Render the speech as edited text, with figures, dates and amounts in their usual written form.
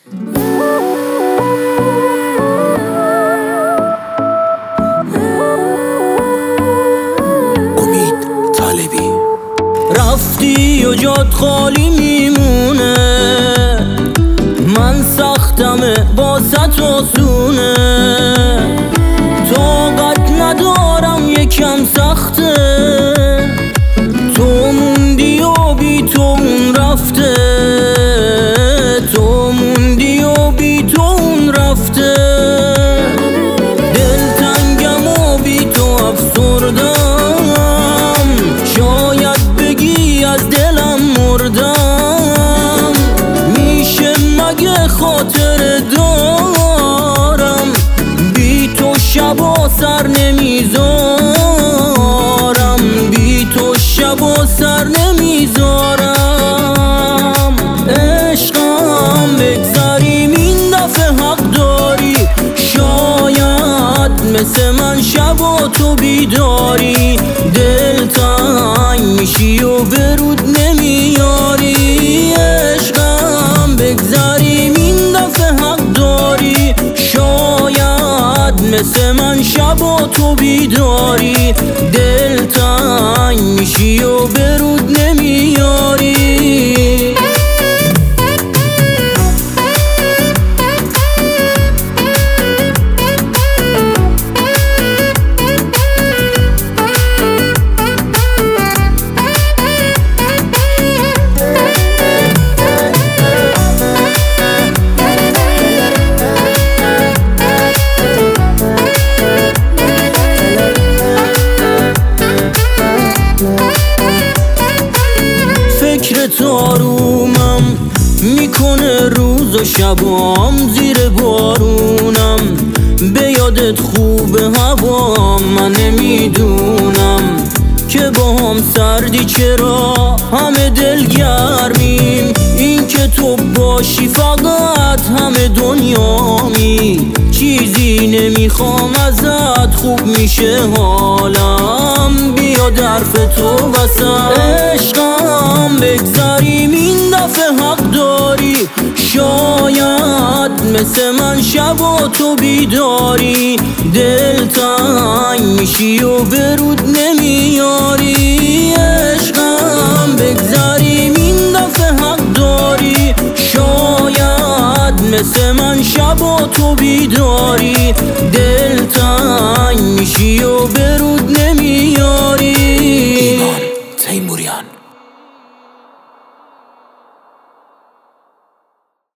امید طالبی. رفتی و جات خالی میمونه، من سختمه باست آسونه، طاقت ندارم یکم سخته، تو موندی و بی تو اون رفته، تو موندی و بی تو اون رفته، دلتنگم و بی تو افسردم، شاید بگی از دلم مردم، میشه مگه خاطر دارم بی تو شبا سر نمیذارم، بی تو شبا سر نمیذارم، عشقم بگذریم این دفعه حق داری، شاید مثل من شبا تو بیداری، دل تنگ میشی و برود نمیاری، عشقم بگذریم این دفعه حق داری، شاید مثل من شبا تو بیداری، دل تنگ میشی و برود نمیاری. فکر تارومم میکنه روز و شبام، زیر بارونم به یادت خوب هوام، من نمیدونم که با هم سردی چرا همه دلگرمیم، این که تو باشی فقط همه دنیامی، چیزی نمیخوام ازت خوب میشه حالم، بیا درف تو وسط، عشقم بگذریم این دفعه حق داری، شاید مثل من شبا تو بیداری، دل تنگ میشی و برود نمیاری، عشقم بگذریم این دفعه حق داری، شاید مثل من شبا تو بیداری، دل تنگ میشی و برود نمیاری.